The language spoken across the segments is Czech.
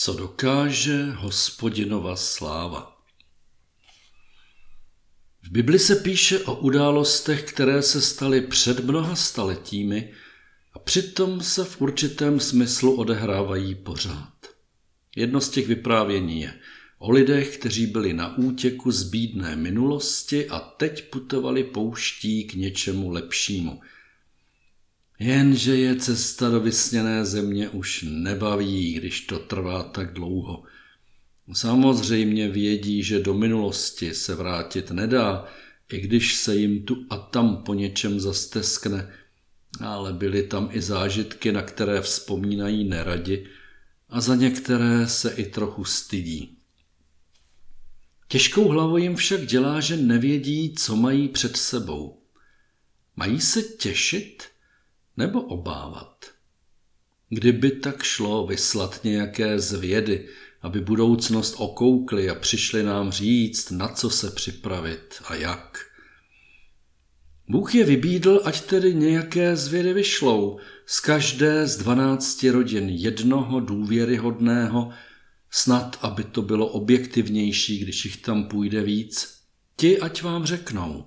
Co dokáže Hospodinova sláva. V Bibli se píše o událostech, které se staly před mnoha staletími a přitom se v určitém smyslu odehrávají pořád. Jedno z těch vyprávění je o lidech, kteří byli na útěku z bídné minulosti a teď putovali pouští k něčemu lepšímu. Jenže je cesta do vysněné země už nebaví, když to trvá tak dlouho. Samozřejmě vědí, že do minulosti se vrátit nedá, i když se jim tu a tam po něčem zasteskne, ale byly tam i zážitky, na které vzpomínají neradi a za některé se i trochu stydí. Těžkou hlavou jim však dělá, že nevědí, co mají před sebou. Mají se těšit nebo obávat? Kdyby tak šlo vyslat nějaké zvědy, aby budoucnost okoukli a přišli nám říct, na co se připravit a jak. Bůh je vybídl, ať tedy nějaké zvědy vyšlou, z každé z 12 rodin jednoho důvěryhodného, snad aby to bylo objektivnější, když jich tam půjde víc. Ti ať vám řeknou.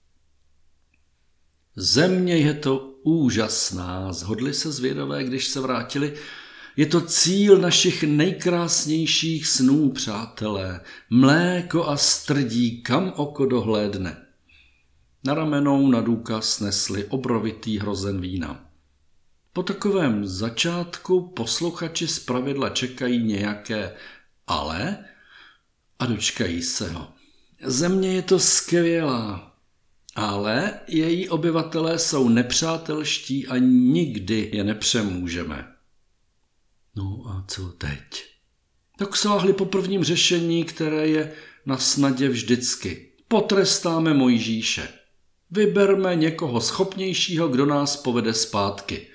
Země je to úžasná, shodli se zvědavé, když se vrátili. Je to cíl našich nejkrásnějších snů, přátelé. Mléko a strdí, kam oko dohlédne. Na ramenou na důkaz nesli obrovitý hrozen vína. Po takovém začátku posluchači zpravidla čekají nějaké ale a dočkají se ho. Země je to skvělá, ale její obyvatelé jsou nepřátelští a nikdy je nepřemůžeme. No a co teď? Tak sáhli po prvním řešení, které je na snadě vždycky. Potrestáme Mojžíše. Vyberme někoho schopnějšího, kdo nás povede zpátky.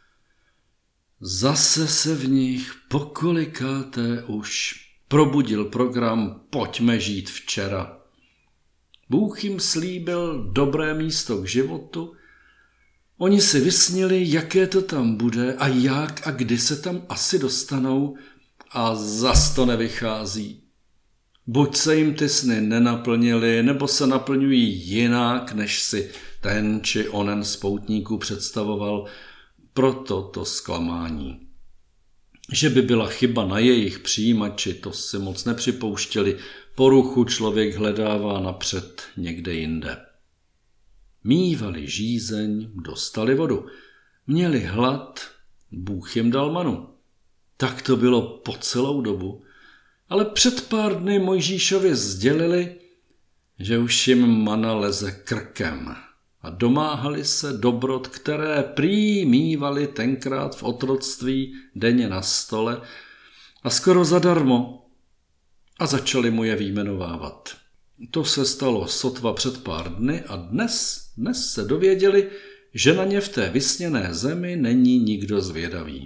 Zase se v nich pokolikáté už probudil program Pojďme žít včera. Bůh jim slíbil dobré místo k životu. Oni si vysnili, jaké to tam bude a jak a kdy se tam asi dostanou a zas to nevychází. Buď se jim ty sny nenaplnily, nebo se naplňují jinak, než si ten či onen z poutníků představoval, proto to zklamání. Že by byla chyba na jejich přijímači, to si moc nepřipouštěli, poruchu člověk hledává napřed někde jinde. Mívali žízeň, dostali vodu. Měli hlad, Bůh jim dal manu. Tak to bylo po celou dobu. Ale před pár dny Mojžíšovi sdělili, že už jim mana leze krkem a domáhali se dobrot, které prý mívali tenkrát v otroctví denně na stole a skoro zadarmo a začali mu je vyjmenovávat. To se stalo sotva před pár dny a dnes se dověděli, že na ně v té vysněné zemi není nikdo zvědavý.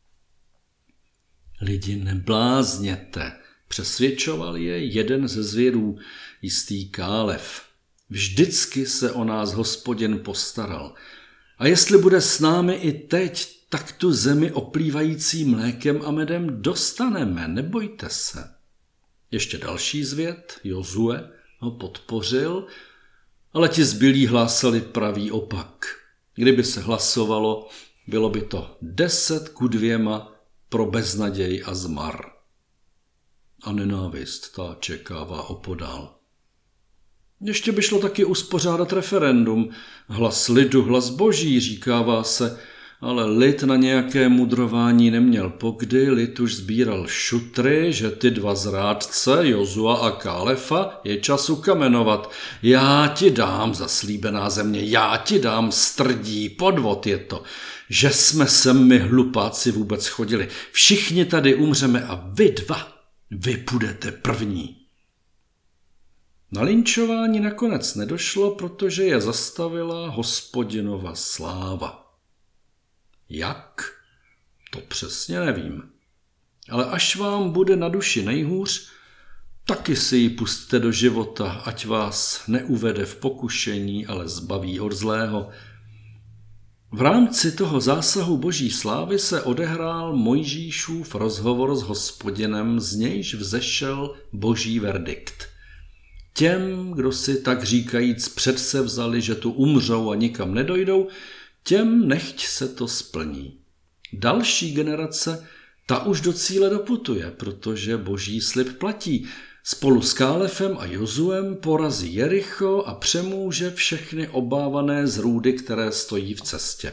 Lidi, neblázněte, přesvědčoval je jeden ze zvědů, jistý Kálev. Vždycky se o nás Hospodin postaral. A jestli bude s námi i teď, tak tu zemi oplývající mlékem a medem dostaneme, nebojte se. Ještě další zvěd, Jozue, ho podpořil, ale ti zbylí hlásali pravý opak. Kdyby se hlasovalo, bylo by to 10-2 pro beznaděj a zmar. A nenávist ta čekává opodál. Ještě by šlo taky uspořádat referendum. Hlas lidu, hlas boží, říkává se, ale lid na nějaké mudrování neměl pokdy, lid už sbíral šutry, že ty 2 zrádce, Jozua a Kálefa, je čas ukamenovat. Já ti dám, zaslíbená země, já ti dám strdí, podvod je to, že jsme sem my hlupáci vůbec chodili. Všichni tady umřeme a vy 2, vy půjdete první. Na linčování nakonec nedošlo, protože je zastavila Hospodinova sláva. Jak? To přesně nevím. Ale až vám bude na duši nejhůř, taky si ji pusťte do života, ať vás neuvede v pokušení, ale zbaví od zlého. V rámci toho zásahu boží slávy se odehrál Mojžíšův rozhovor s Hospodinem, z nějž vzešel boží verdikt. Těm, kdo si tak říkajíc předsevzali, že tu umřou a nikam nedojdou, těm nechť se to splní. Další generace, ta už do cíle doputuje, protože boží slib platí. Spolu s Kálefem a Jozuem porazí Jericho a přemůže všechny obávané zrůdy, které stojí v cestě.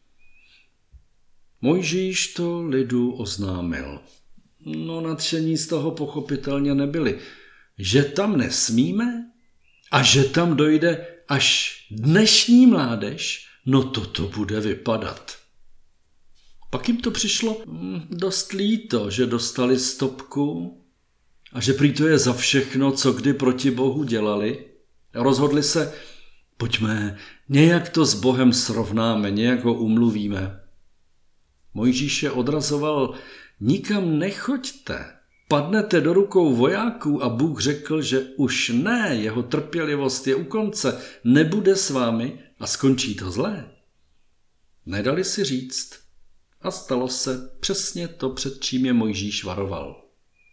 Mojžíš to lidu oznámil. No nadšení z toho pochopitelně nebyli. Že tam nesmíme a že tam dojde až dnešní mládež, no to bude vypadat. Pak jim to přišlo dost líto, že dostali stopku a že prý to je za všechno, co kdy proti Bohu dělali. A rozhodli se, pojďme, nějak to s Bohem srovnáme, nějak ho umluvíme. Mojžíš je odrazoval, nikam nechoďte, padnete do rukou vojáků a Bůh řekl, že už ne, jeho trpělivost je u konce, nebude s vámi a skončí to zlé. Nedali si říct a stalo se přesně to, před čím je Mojžíš varoval.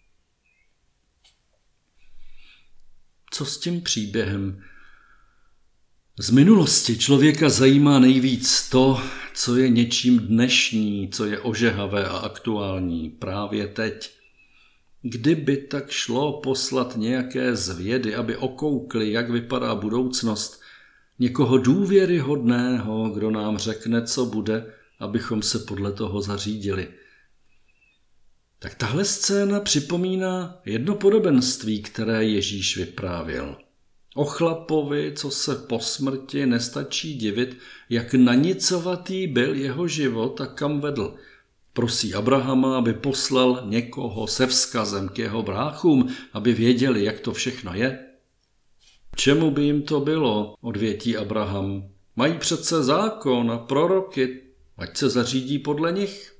Co s tím příběhem? Z minulosti člověka zajímá nejvíc to, co je něčím dnešní, co je ožehavé a aktuální právě teď. Kdyby tak šlo poslat nějaké zvědy, aby okoukli, jak vypadá budoucnost, někoho důvěryhodného, kdo nám řekne, co bude, abychom se podle toho zařídili. Tak tahle scéna připomíná jedno podobenství, které Ježíš vyprávěl. O chlapovi, co se po smrti nestačí divit, jak nanicovatý byl jeho život a kam vedl. Prosí Abrahama, aby poslal někoho se vzkazem k jeho bráchům, aby věděli, jak to všechno je. Čemu by jim to bylo, odvětí Abraham. Mají přece zákon a proroky, ať se zařídí podle nich.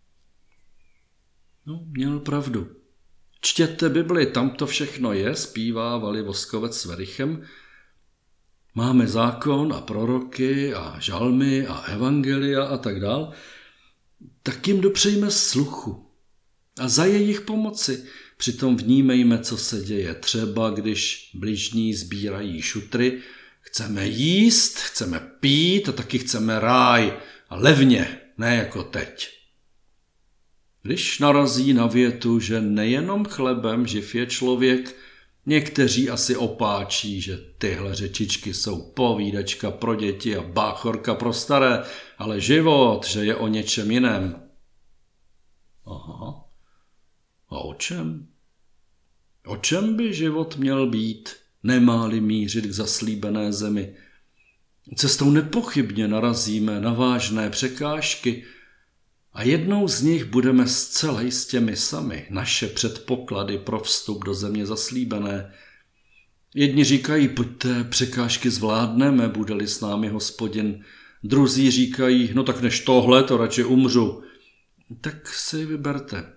No, měl pravdu. Čtěte Bibli, tam to všechno je, zpívá Vali Voskovec s Verichem. Máme zákon a proroky a žalmy a evangelia a tak dál. Tak jim dopřejme sluchu a za jejich pomoci. Přitom vnímejme, co se děje. Třeba když bližní sbírají šutry, chceme jíst, chceme pít a taky chceme ráj. A levně, ne jako teď. Když narazí na větu, že nejenom chlebem živ je člověk, někteří asi opáčí, že tyhle řečičky jsou povídačka pro děti a báchorka pro staré, ale život, že je o něčem jiném. Aha. A o čem? O čem by život měl být, nemá-li mířit k zaslíbené zemi? Cestou nepochybně narazíme na vážné překážky a jednou z nich budeme zcela jistě my sami, naše předpoklady pro vstup do země zaslíbené. Jedni říkají, pojďte, překážky zvládneme, bude-li s námi Hospodin. Druzí říkají, no tak než tohle, to radši umřu. Tak si vyberte.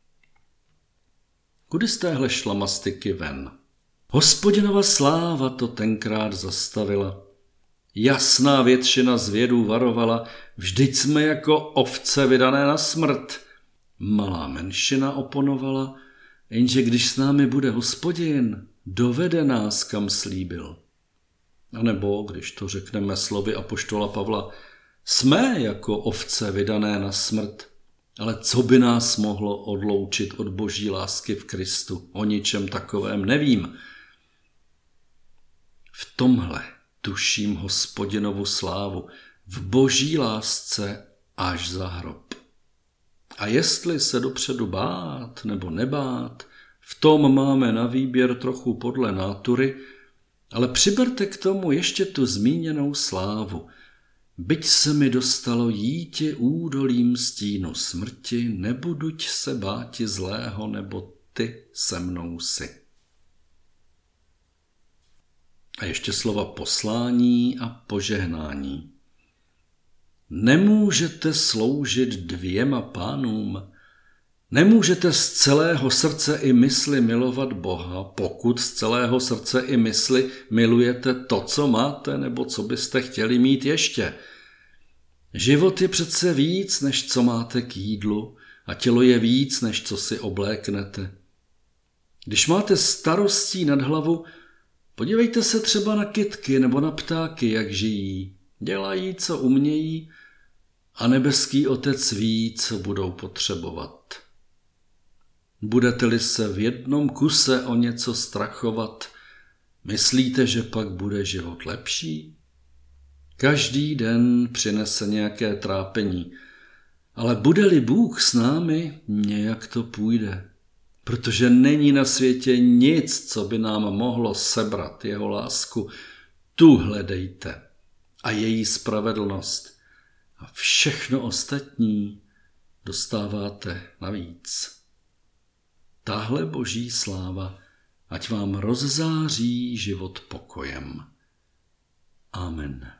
Kudy z téhle šlamastyky ven? Hospodinova sláva to tenkrát zastavila. Jasná většina zvědů varovala, vždyť jsme jako ovce vydané na smrt. Malá menšina oponovala, jenže když s námi bude Hospodin, dovede nás, kam slíbil. A nebo, když to řekneme slovy apoštola Pavla, jsme jako ovce vydané na smrt, ale co by nás mohlo odloučit od boží lásky v Kristu? O ničem takovém nevím. V tomhle tuším Hospodinovu slávu, v boží lásce až za hrob. A jestli se dopředu bát nebo nebát, v tom máme na výběr trochu podle nátury, ale přiberte k tomu ještě tu zmíněnou slávu. Byť se mi dostalo jíti údolím stínu smrti, nebuduť se báti zlého, nebo ty se mnou si. A ještě slova poslání a požehnání. Nemůžete sloužit dvěma pánům. Nemůžete z celého srdce i mysli milovat Boha, pokud z celého srdce i mysli milujete to, co máte, nebo co byste chtěli mít ještě. Život je přece víc, než co máte k jídlu, a tělo je víc, než co si obléknete. Když máte starostí nad hlavu, podívejte se třeba na kytky nebo na ptáky, jak žijí. Dělají, co umějí, a nebeský Otec ví, co budou potřebovat. Budete-li se v jednom kuse o něco strachovat, myslíte, že pak bude život lepší? Každý den přinese nějaké trápení, ale bude-li Bůh s námi, nějak to půjde, protože není na světě nic, co by nám mohlo sebrat jeho lásku. Tu hledejte a její spravedlnost a všechno ostatní dostáváte navíc. Tahle boží sláva ať vám rozzáří život pokojem. Amen.